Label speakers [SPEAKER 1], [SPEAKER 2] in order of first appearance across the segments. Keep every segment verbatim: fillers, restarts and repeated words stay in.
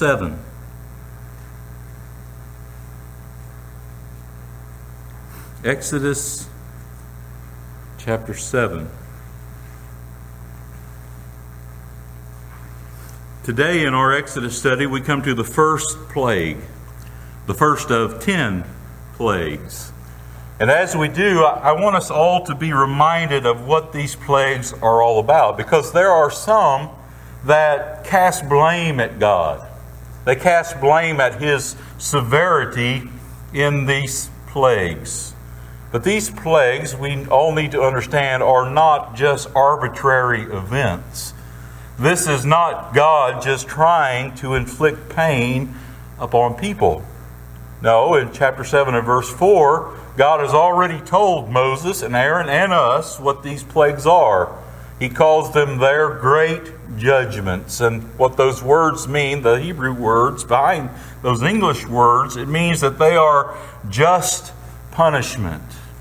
[SPEAKER 1] seven. Exodus chapter seven. Today in our Exodus study, we come to the first plague, the first of ten plagues. And as we do, I want us all to be reminded of what these plagues are all about, because there are some that cast blame at God. They cast blame at His severity in these plagues. But these plagues, we all need to understand, are not just arbitrary events. This is not God just trying to inflict pain upon people. No, in chapter seven and verse four, God has already told Moses and Aaron and us what these plagues are. He calls them their great judgments. And what those words mean, the Hebrew words behind those English words, it means that they are just punishment.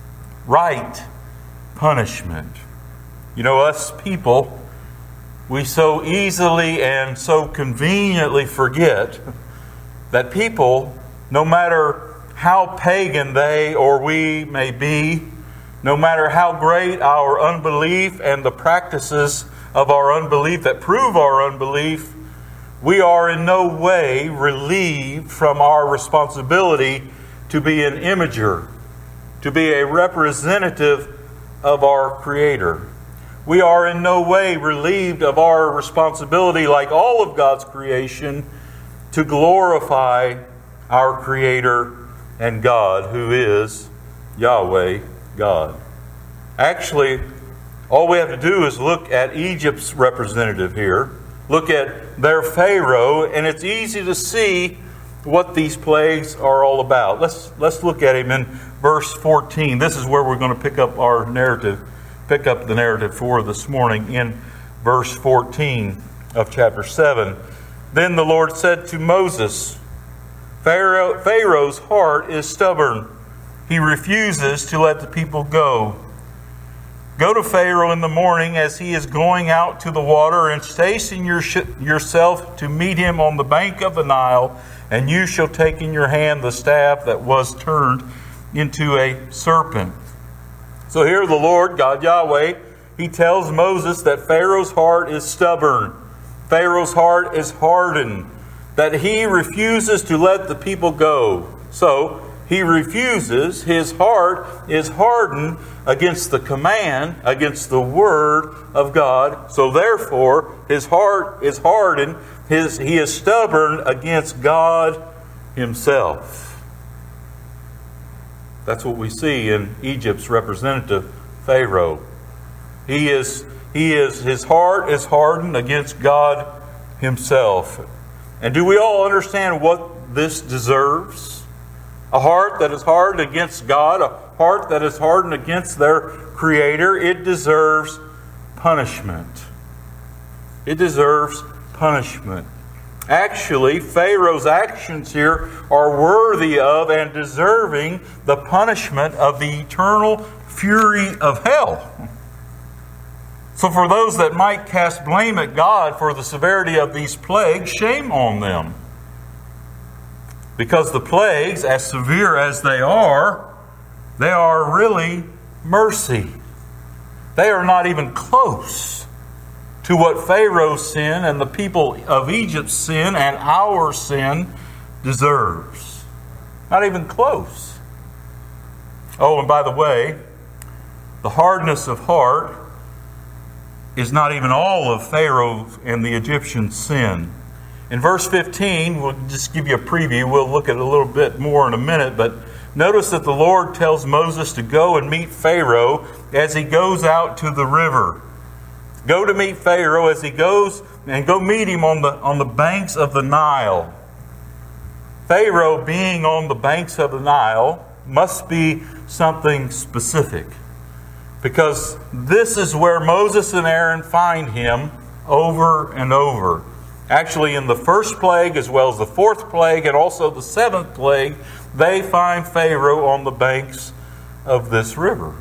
[SPEAKER 1] Right punishment. You know, us people, we so easily and so conveniently forget that people, no matter how pagan they or we may be, no matter how great our unbelief and the practices of our unbelief that prove our unbelief, we are in no way relieved from our responsibility to be an imager, to be a representative of our Creator. We are in no way relieved of our responsibility, like all of God's creation, to glorify our Creator and God, who is Yahweh God. Actually, all we have to do is look at Egypt's representative here. Look at their Pharaoh, and it's easy to see what these plagues are all about. Let's let's look at him in verse fourteen. This is where we're going to pick up our narrative, pick up the narrative for this morning in verse fourteen of chapter seven. Then the Lord said to Moses, Pharaoh, Pharaoh's heart is stubborn. He refuses to let the people go. Go to Pharaoh in the morning as he is going out to the water, and station your sh- yourself to meet him on the bank of the Nile, and you shall take in your hand the staff that was turned into a serpent. So here the Lord, God Yahweh, He tells Moses that Pharaoh's heart is stubborn. Pharaoh's heart is hardened, that he refuses to let the people go. So he refuses, his heart is hardened against the command, against the word of God. So therefore, his heart is hardened, his, he is stubborn against God Himself. That's what we see in Egypt's representative, Pharaoh. He is, he is, his heart is hardened against God Himself. And do we all understand what this deserves? A heart that is hardened against God, a heart that is hardened against their Creator, it deserves punishment. It deserves punishment. Actually, Pharaoh's actions here are worthy of and deserving the punishment of the eternal fury of hell. So for those that might cast blame at God for the severity of these plagues, shame on them. Because the plagues, as severe as they are, they are really mercy. They are not even close to what Pharaoh's sin and the people of Egypt's sin and our sin deserves. Not even close. Oh, and by the way, the hardness of heart is not even all of Pharaoh and the Egyptian sin. In verse fifteen, we'll just give you a preview. We'll look at it a little bit more in a minute, but notice that the Lord tells Moses to go and meet Pharaoh as he goes out to the river. Go to meet Pharaoh as he goes, and go meet him on the, on the banks of the Nile. Pharaoh being on the banks of the Nile must be something specific, because this is where Moses and Aaron find him over and over. Actually, in the first plague, as well as the fourth plague, and also the seventh plague, they find Pharaoh on the banks of this river.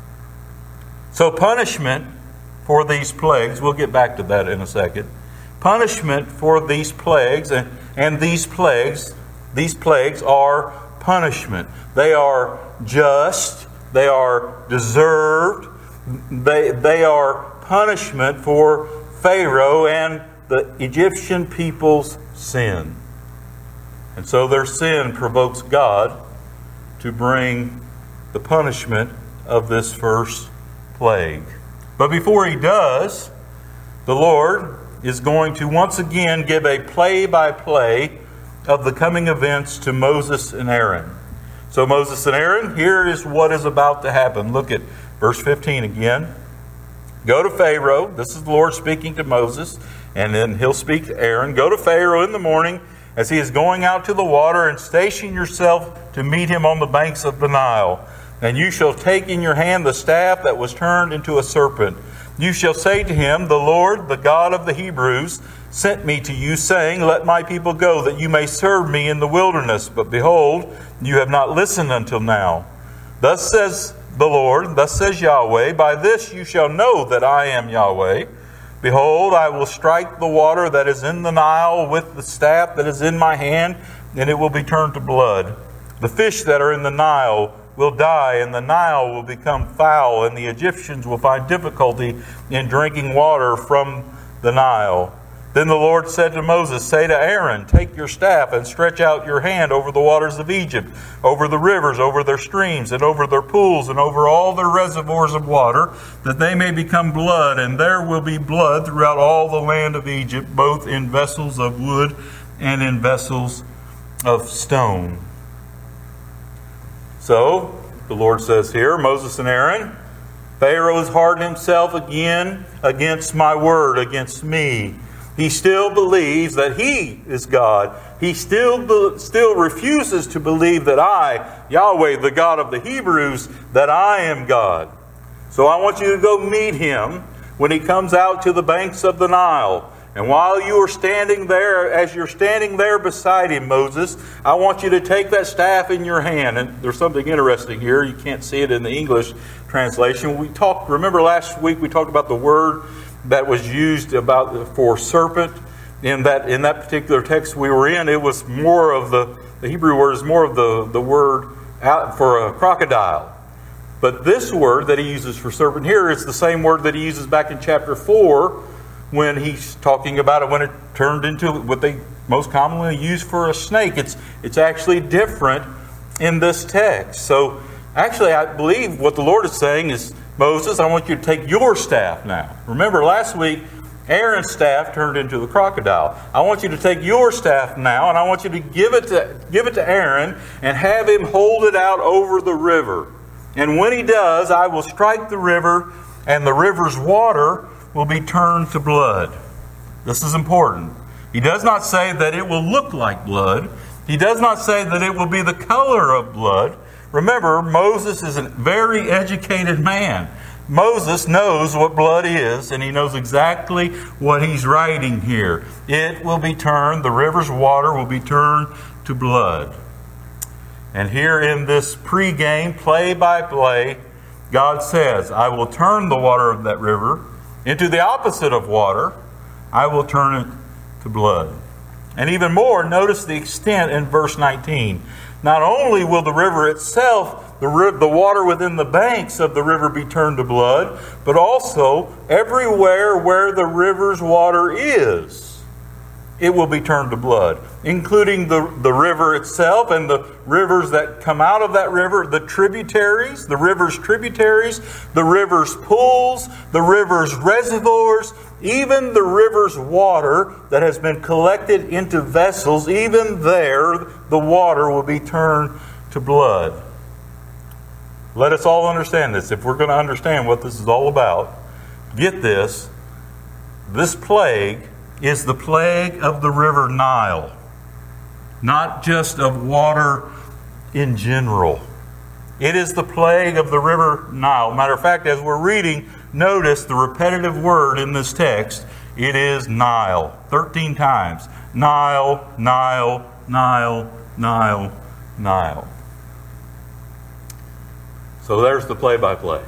[SPEAKER 1] So punishment for these plagues, we'll get back to that in a second. Punishment for these plagues, and And these plagues, these plagues are punishment. They are just. They are deserved. They, they are punishment for Pharaoh and the Egyptian people's sin. And so their sin provokes God to bring the punishment of this first plague. But before he does, the Lord is going to once again give a play-by-play of the coming events to Moses and Aaron. So Moses and Aaron, here is what is about to happen. Look at verse fifteen again. Go to Pharaoh. This is the Lord speaking to Moses, and then he'll speak to Aaron. Go to Pharaoh in the morning as he is going out to the water, and station yourself to meet him on the banks of the Nile. And you shall take in your hand the staff that was turned into a serpent. You shall say to him, the Lord, the God of the Hebrews, sent me to you, saying, let my people go, that you may serve me in the wilderness. But behold, you have not listened until now. Thus says the Lord, thus says Yahweh, by this you shall know that I am Yahweh. Behold, I will strike the water that is in the Nile with the staff that is in my hand, and it will be turned to blood. The fish that are in the Nile will die, and the Nile will become foul, and the Egyptians will find difficulty in drinking water from the Nile. Then the Lord said to Moses, say to Aaron, take your staff and stretch out your hand over the waters of Egypt, over the rivers, over their streams, and over their pools, and over all their reservoirs of water, that they may become blood, and there will be blood throughout all the land of Egypt, both in vessels of wood and in vessels of stone. So, the Lord says here, Moses and Aaron, Pharaoh has hardened himself again against my word, against me. He still believes that he is God. He still, still refuses to believe that I, Yahweh, the God of the Hebrews, that I am God. So I want you to go meet him when he comes out to the banks of the Nile. And while you are standing there, as you're standing there beside him, Moses, I want you to take that staff in your hand. And there's something interesting here. You can't see it in the English translation. We talked, remember last week we talked about the word that was used about for serpent. In that in that particular text we were in, it was more of the, the Hebrew word is more of the, the word out for a crocodile. But this word that he uses for serpent here is the same word that he uses back in chapter four, when he's talking about it when it turned into what they most commonly use for a snake. It's it's actually different in this text. So actually I believe what the Lord is saying is, Moses, I want you to take your staff now. Remember last week, Aaron's staff turned into the crocodile. I want you to take your staff now, and I want you to give it to give it to Aaron and have him hold it out over the river. And when he does, I will strike the river, and the river's water will be turned to blood. This is important. He does not say that it will look like blood. He does not say that it will be the color of blood. Remember, Moses is a very educated man. Moses knows what blood is, and he knows exactly what he's writing here. It will be turned, the river's water will be turned to blood. And here in this pre-game, play-by-play, God says, I will turn the water of that river into the opposite of water. I will turn it to blood. And even more, notice the extent in verse nineteen. Not only will the river itself, the, ri- the water within the banks of the river be turned to blood, but also everywhere where the river's water is, it will be turned to blood, including the, the river itself and the rivers that come out of that river, the tributaries, the river's tributaries, the river's pools, the river's reservoirs, even the river's water that has been collected into vessels, even there the water will be turned to blood. Let us all understand this. If we're going to understand what this is all about, get this. This plague is the plague of the river Nile, not just of water in general. It is the plague of the river Nile. Matter of fact, as we're reading, notice the repetitive word in this text. It is Nile. thirteen times. Nile, Nile, Nile, Nile, Nile. So there's the play-by-play.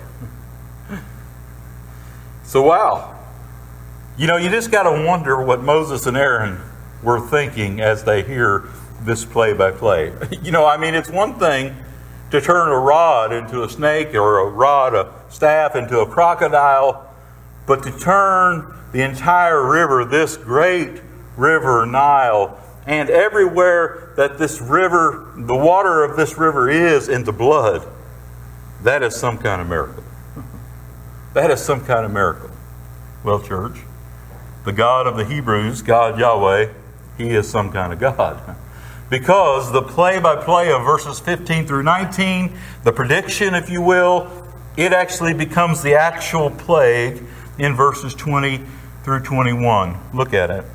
[SPEAKER 1] So wow. You know, you just got to wonder what Moses and Aaron were thinking as they hear this play-by-play. You know, I mean, it's one thing to turn a rod into a snake or a rod, a staff into a crocodile, but to turn the entire river, this great river Nile, and everywhere that this river, the water of this river is, into blood, that is some kind of miracle. That is some kind of miracle. Well, church, the God of the Hebrews, God Yahweh, He is some kind of God. Because the play-by-play of verses fifteen through nineteen, the prediction, if you will, it actually becomes the actual plague in verses twenty through twenty-one. Look at it.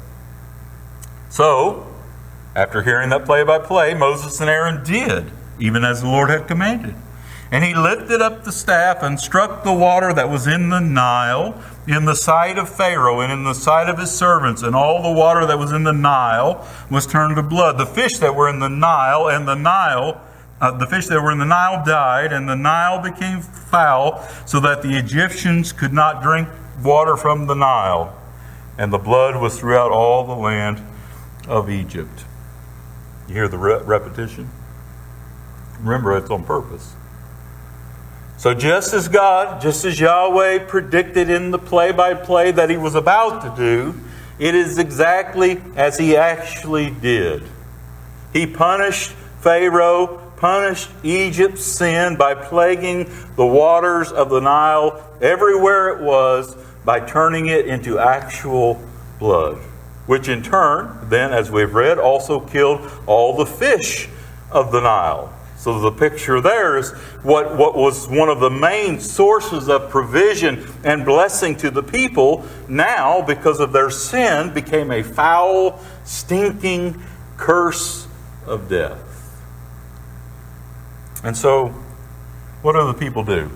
[SPEAKER 1] So, after hearing that play-by-play, Moses and Aaron did, even as the Lord had commanded. And he lifted up the staff and struck the water that was in the Nile, in the sight of Pharaoh and in the sight of his servants, and all the water that was in the Nile was turned to blood. The fish that were in the Nile and the Nile, uh, the fish that were in the Nile died, and the Nile became foul, so that the Egyptians could not drink water from the Nile. And the blood was throughout all the land of Egypt. You hear the re- repetition? Remember, it's on purpose. So just as God, just as Yahweh predicted in the play-by-play that He was about to do, it is exactly as He actually did. He punished Pharaoh, punished Egypt's sin by plaguing the waters of the Nile everywhere it was, by turning it into actual blood, which in turn, then, as we've read, also killed all the fish of the Nile. So the picture there is what, what was one of the main sources of provision and blessing to the people, now, because of their sin, became a foul, stinking curse of death. And so, what do the people do?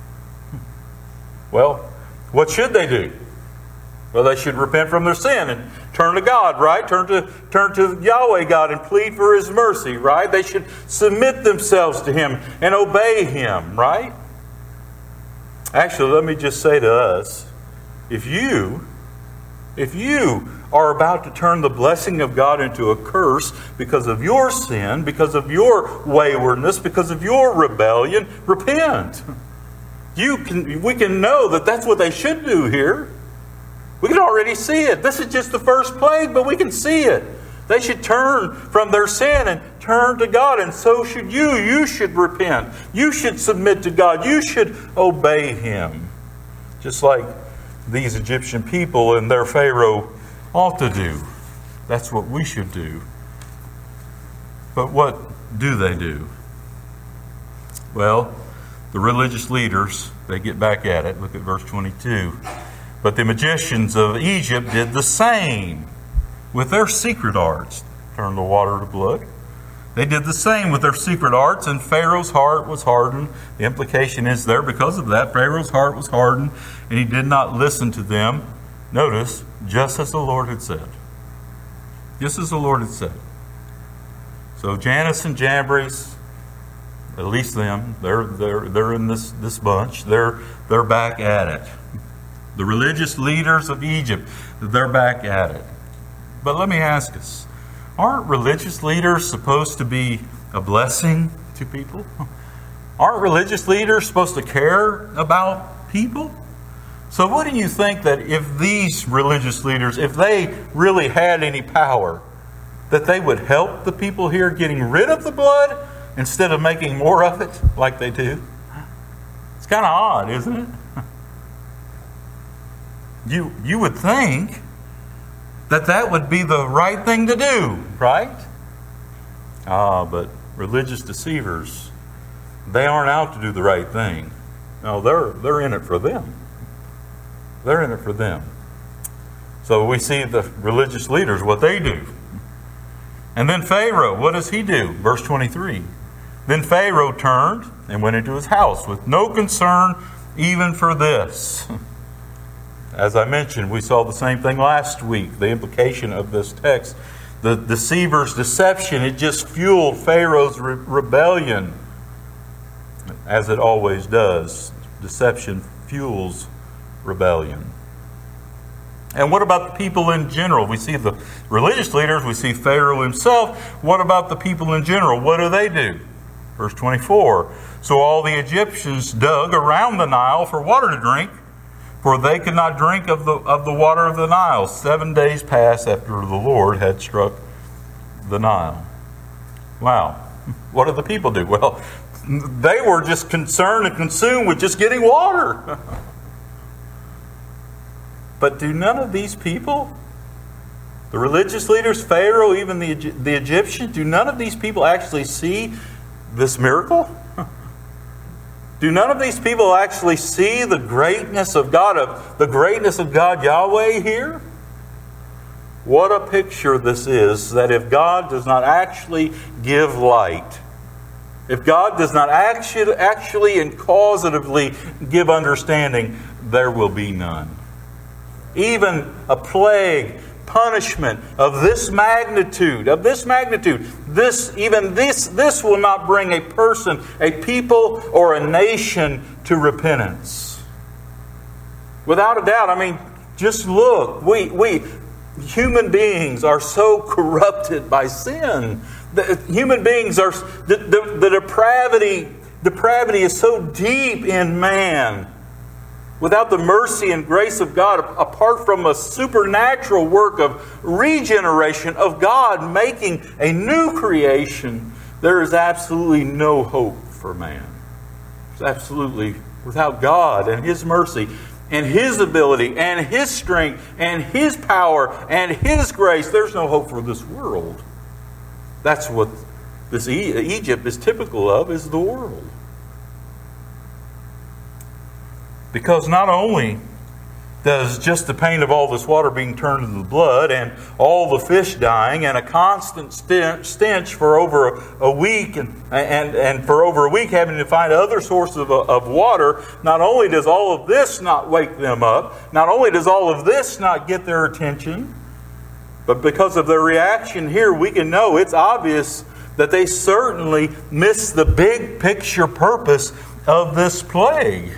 [SPEAKER 1] Well, what should they do? Well, they should repent from their sin and turn to God, right? Turn to turn to Yahweh God and plead for His mercy, right? They should submit themselves to Him and obey Him, right? Actually, let me just say to us, if you, if you are about to turn the blessing of God into a curse because of your sin, because of your waywardness, because of your rebellion, repent. You can, we can know that that's what they should do here. We can already see it. This is just the first plague, but we can see it. They should turn from their sin and turn to God, and so should you. You should repent. You should submit to God. You should obey Him. Just like these Egyptian people and their Pharaoh ought to do. That's what we should do. But what do they do? Well, the religious leaders, they get back at it. Look at verse twenty-two. But the magicians of Egypt did the same with their secret arts. Turned the water to blood. They did the same with their secret arts, and Pharaoh's heart was hardened. The implication is there, because of that, Pharaoh's heart was hardened, and he did not listen to them. Notice, just as the Lord had said. Just as the Lord had said. So Jannes and Jambres, at least them, they're they're they're in this, this bunch. They're they're back at it. The religious leaders of Egypt, they're back at it. But let me ask us, aren't religious leaders supposed to be a blessing to people? Aren't religious leaders supposed to care about people? So what do you think that if these religious leaders, if they really had any power, that they would help the people here getting rid of the blood instead of making more of it like they do? It's kind of odd, isn't it? You you would think that that would be the right thing to do, right? Ah, but religious deceivers, they aren't out to do the right thing. No, they're they're in it for them. They're in it for them. So we see the religious leaders, what they do. And then Pharaoh, what does he do? Verse twenty-three. Then Pharaoh turned and went into his house with no concern even for this. As I mentioned, we saw the same thing last week, the implication of this text. The deceiver's deception, it just fueled Pharaoh's re- rebellion, as it always does. Deception fuels rebellion. And what about the people in general? We see the religious leaders, we see Pharaoh himself. What about the people in general? What do they do? Verse twenty-four, so all the Egyptians dug around the Nile for water to drink, for they could not drink of the, of the water of the Nile. Seven days passed after the Lord had struck the Nile. Wow. What did the people do? Well, they were just concerned and consumed with just getting water. But do none of these people, the religious leaders, Pharaoh, even the, the Egyptians, do none of these people actually see this miracle? Do none of these people actually see the greatness of God, of the greatness of God Yahweh here? What a picture this is, that if God does not actually give light, if God does not actually, actually and causatively give understanding, there will be none. Even a plague, punishment of this magnitude, of this magnitude, this, even this, this will not bring a person, a people, or a nation to repentance. Without a doubt, I mean, just look. We, we, human beings are so corrupted by sin. The, human beings are, the, the, the depravity, depravity is so deep in man. Without the mercy and grace of God, apart from a supernatural work of regeneration, of God making a new creation, there is absolutely no hope for man. It's absolutely, without God and His mercy and His ability and His strength and His power and His grace, there's no hope for this world. That's what this Egypt is typical of, is the world. Because not only does just the pain of all this water being turned into blood and all the fish dying and a constant stench for over a week and, and, and for over a week having to find other sources of, of water, not only does all of this not wake them up, not only does all of this not get their attention, but because of their reaction here, we can know it's obvious that they certainly missed the big picture purpose of this plague.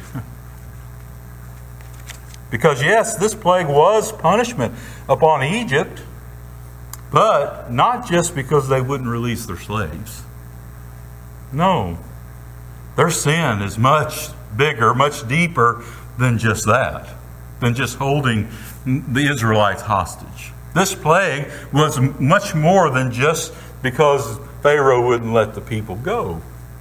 [SPEAKER 1] Because yes, this plague was punishment upon Egypt, but not just because they wouldn't release their slaves. No, their sin is much bigger, much deeper than just that, than just holding the Israelites hostage. This plague was much more than just because Pharaoh wouldn't let the people go.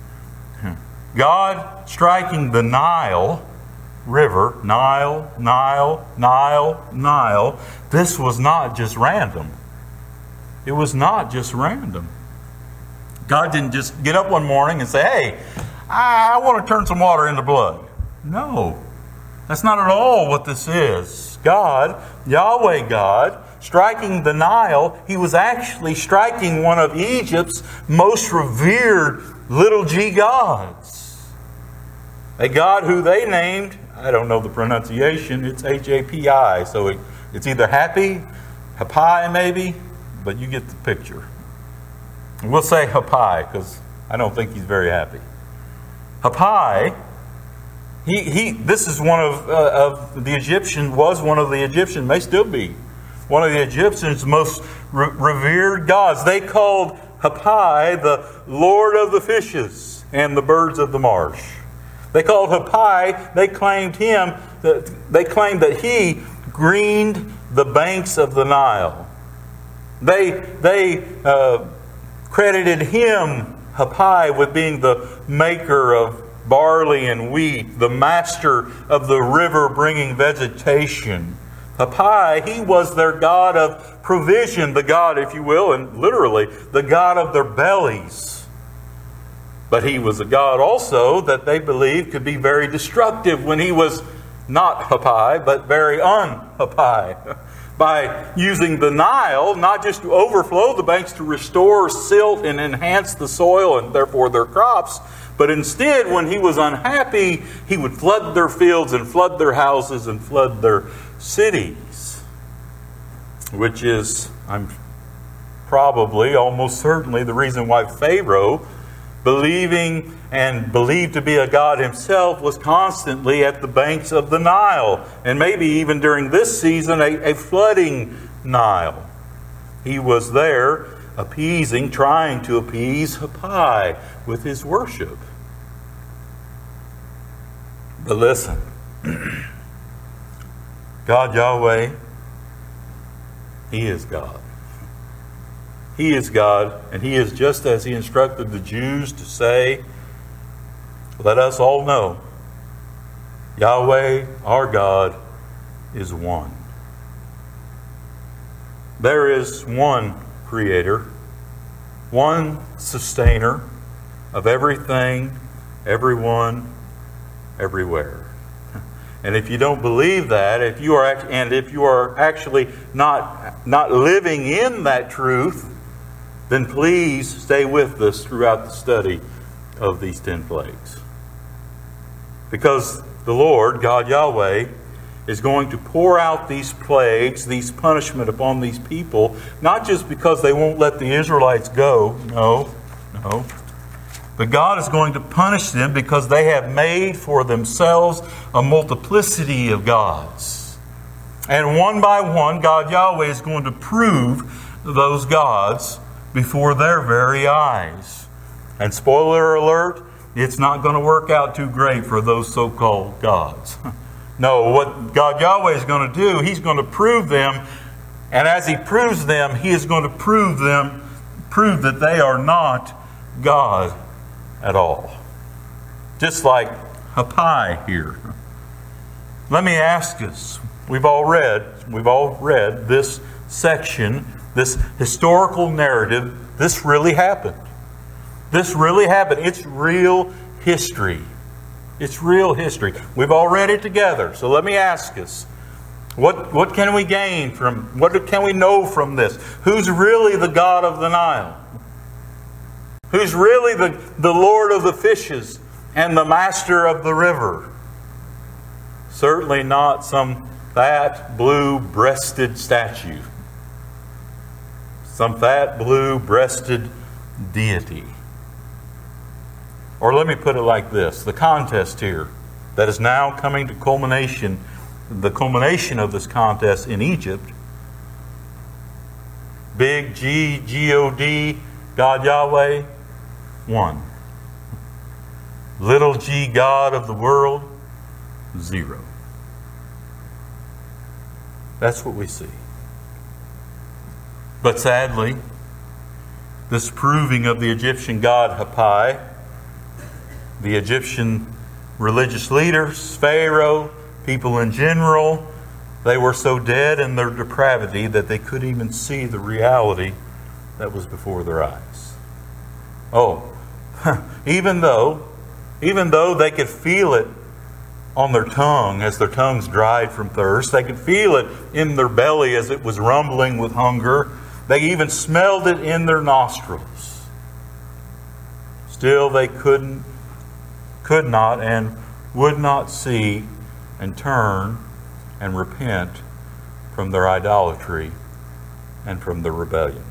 [SPEAKER 1] God striking the Nile River, Nile, Nile, Nile, Nile. This was not just random. It was not just random. God didn't just get up one morning and say, hey, I want to turn some water into blood. No, that's not at all what this is. God, Yahweh God, striking the Nile, He was actually striking one of Egypt's most revered little g gods. A god who they named, I don't know the pronunciation, it's H A P I, so it, it's either happy, Hapai maybe, but you get the picture. We'll say Hapai because I don't think he's very happy. Hapai, he, he, this is one of, uh, of the Egyptian, was one of the Egyptian, may still be, one of the Egyptians' most re- revered gods. They called Hapai the Lord of the fishes and the birds of the marsh. They called Hapai, they claimed him, that they claimed that he greened the banks of the Nile. They, they uh, credited him, Hapai, with being the maker of barley and wheat, the master of the river bringing vegetation. Hapai, he was their god of provision, the god, if you will, and literally, the god of their bellies. But he was a god also that they believed could be very destructive when he was not Hapai, but very un-Hapai. By using the Nile, not just to overflow the banks to restore silt and enhance the soil and therefore their crops, but instead, when he was unhappy, he would flood their fields and flood their houses and flood their cities. Which is, I'm probably, almost certainly, the reason why Pharaoh believing and believed to be a god himself, was constantly at the banks of the Nile, and maybe even during this season, a, a flooding Nile. He was there appeasing, trying to appease Hapai with his worship. But listen, God Yahweh, He is God. He is God, and He is just as He instructed the Jews to say, let us all know, Yahweh, our God, is one. There is one Creator, one Sustainer of everything, everyone, everywhere. And if you don't believe that, if you are and if you are actually not not living in that truth, then please stay with us throughout the study of these ten plagues. Because the Lord, God Yahweh, is going to pour out these plagues, these punishment upon these people, not just because they won't let the Israelites go. No, no. But God is going to punish them because they have made for themselves a multiplicity of gods. And one by one, God Yahweh is going to prove those gods before their very eyes. And spoiler alert, it's not going to work out too great for those so-called gods. No, what God Yahweh is going to do, He's going to prove them. And as He proves them, He is going to prove them, prove that they are not God at all. Just like Hapai here. Let me ask us, we've all read, we've all read this section, this historical narrative. This really happened. This really happened. It's real history. It's real history. We've all read it together. So let me ask us, what, what can we gain from, what can we know from this? Who's really the God of the Nile? Who's really the, the Lord of the fishes and the master of the river? Certainly not some fat, blue-breasted statue. Some fat, blue-breasted deity. Or let me put it like this. The contest here that is now coming to culmination, the culmination of this contest in Egypt, big G, G O D, God Yahweh, one. Little g, God of the world, zero. That's what we see. But sadly, this proving of the Egyptian god Hapai, the Egyptian religious leaders, Pharaoh, people in general, they were so dead in their depravity that they couldn't even see the reality that was before their eyes. Oh, even though, even though they could feel it on their tongue as their tongues dried from thirst, they could feel it in their belly as it was rumbling with hunger, they even smelled it in their nostrils. Still, they couldn't, could not, and would not see and turn and repent from their idolatry and from their rebellion.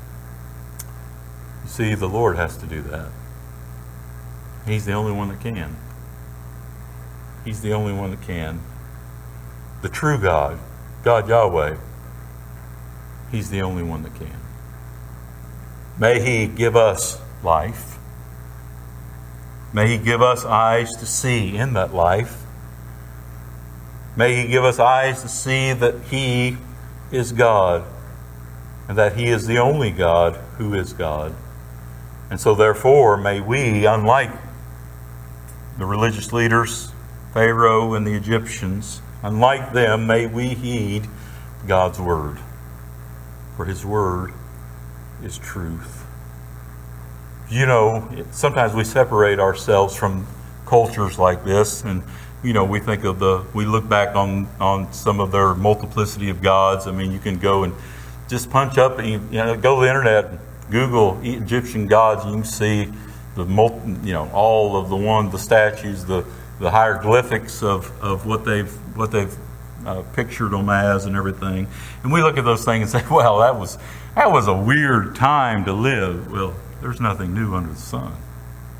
[SPEAKER 1] You see, the Lord has to do that. He's the only one that can. He's the only one that can. The true God, God Yahweh, He's the only one that can. May He give us life. May He give us eyes to see in that life. May He give us eyes to see that He is God and that He is the only God who is God. And so therefore, may we, unlike the religious leaders, Pharaoh and the Egyptians, unlike them, may we heed God's word. For His word is truth. You know, sometimes we separate ourselves from cultures like this, and you know, we think of the, we look back on, on some of their multiplicity of gods. I mean, you can go and just punch up, and you know, go to the internet, Google Egyptian gods, and you can see the multi, you know, all of the one, the statues, the the hieroglyphics of, of what they've what they've uh, pictured them as and everything. And we look at those things and say, well, that was that was a weird time to live. Well, there's nothing new under the sun.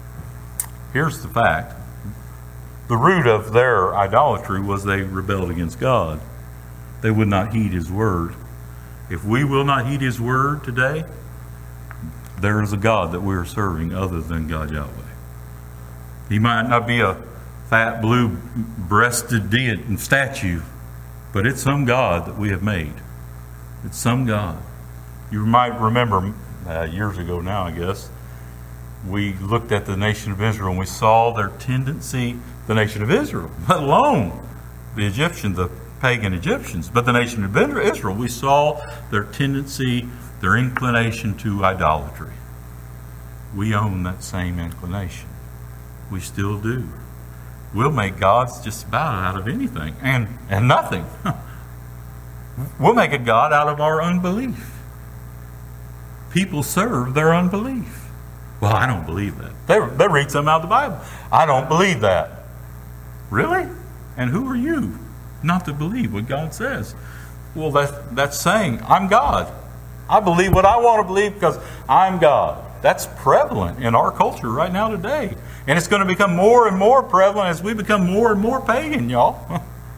[SPEAKER 1] here's the fact. The root of their idolatry was they rebelled against God. They would not heed His word. If we will not heed His word today, there is a God that we are serving other than God Yahweh. He might not be a fat, blue-breasted deity and statue, but it's some God that we have made. It's some God. You might remember uh, years ago now, I guess, we looked at the nation of Israel and we saw their tendency, the nation of Israel, let alone the Egyptians, the pagan Egyptians, but the nation of Israel, we saw their tendency, their inclination to idolatry. We own that same inclination. We still do. We'll make gods just about out of anything and, and nothing. We'll make a God out of our unbelief. People serve their unbelief. Well, I don't believe that. They, they read something out of the Bible. I don't believe that. Really? And who are you not to believe what God says? Well, that, that's saying, I'm God. I believe what I want to believe because I'm God. That's prevalent in our culture right now today. And it's going to become more and more prevalent as we become more and more pagan, y'all.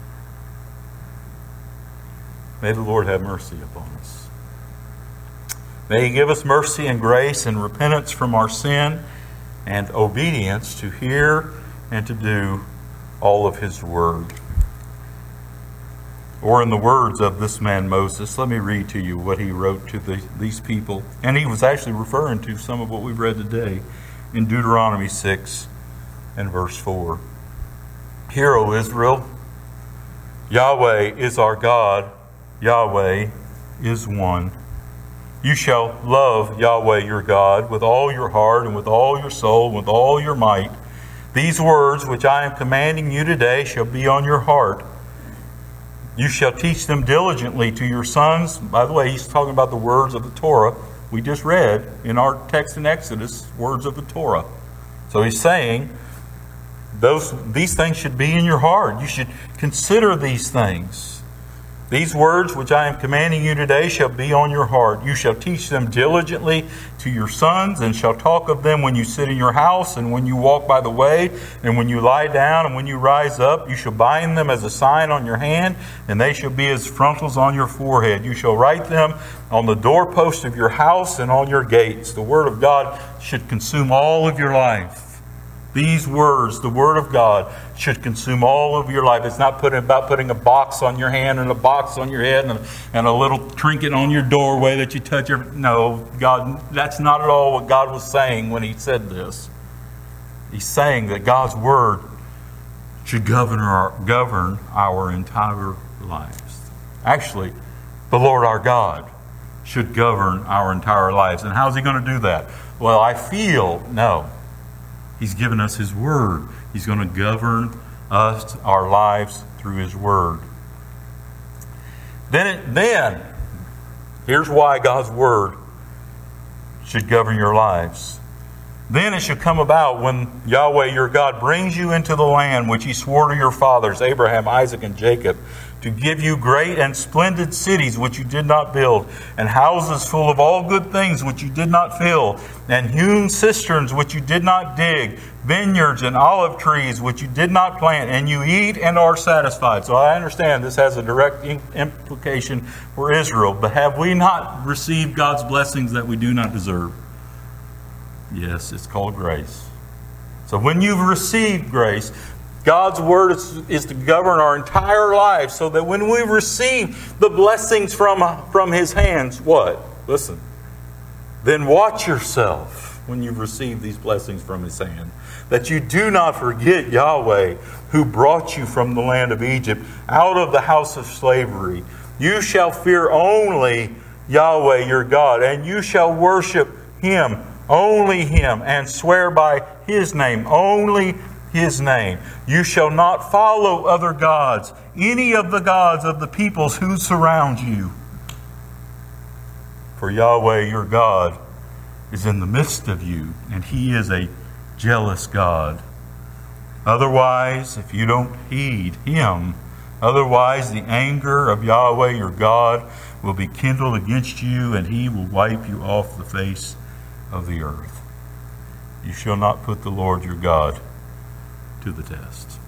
[SPEAKER 1] May the Lord have mercy upon us. May He give us mercy and grace and repentance from our sin and obedience to hear and to do all of His word. Or in the words of this man Moses, let me read to you what he wrote to the, these people. And he was actually referring to some of what we've read today in Deuteronomy six and verse four. Hear, O Israel, Yahweh is our God, Yahweh is one. You shall love Yahweh your God with all your heart and with all your soul and with all your might. These words which I am commanding you today shall be on your heart. You shall teach them diligently to your sons. By the way, he's talking about the words of the Torah we just read in our text in Exodus, words of the Torah. So he's saying those these things should be in your heart. You should consider these things. These words which I am commanding you today shall be on your heart. You shall teach them diligently to your sons, and shall talk of them when you sit in your house, and when you walk by the way, and when you lie down, and when you rise up. You shall bind them as a sign on your hand, and they shall be as frontals on your forehead. You shall write them on the doorpost of your house and on your gates. The word of God should consume all of your life. These words, the Word of God, should consume all of your life. It's not putting, about putting a box on your hand and a box on your head and a, and a little trinket on your doorway that you touch every... No, God, that's not at all what God was saying when He said this. He's saying that God's Word should govern our, govern our entire lives. Actually, the Lord our God should govern our entire lives. And how's He going to do that? Well, I feel... No. He's given us His Word. He's going to govern us, our lives, through His Word. Then, it, then, here's why God's Word should govern your lives. Then it should come about when Yahweh your God brings you into the land which He swore to your fathers, Abraham, Isaac, and Jacob, to give you great and splendid cities which you did not build, and houses full of all good things which you did not fill, and hewn cisterns which you did not dig, vineyards and olive trees which you did not plant, and you eat and are satisfied. So I understand this has a direct implication for Israel, but have we not received God's blessings that we do not deserve? Yes, it's called grace. So when you've received grace, God's Word is, is to govern our entire lives, so that when we receive the blessings from, from His hands, what? Listen. Then watch yourself when you've received these blessings from His hand, that you do not forget Yahweh, who brought you from the land of Egypt, out of the house of slavery. You shall fear only Yahweh your God, and you shall worship Him, only Him, and swear by His name, only His name. You shall not follow other gods, any of the gods of the peoples who surround you. For Yahweh your God is in the midst of you, and He is a jealous God. Otherwise, if you don't heed Him, otherwise the anger of Yahweh your God will be kindled against you, and He will wipe you off the face of the earth. You shall not put the Lord your God to the test.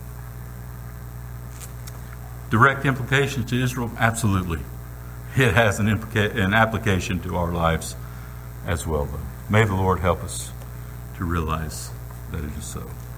[SPEAKER 1] Direct implications to Israel? Absolutely. It has an, implica- an application to our lives as well, though. May the Lord help us to realize that it is so.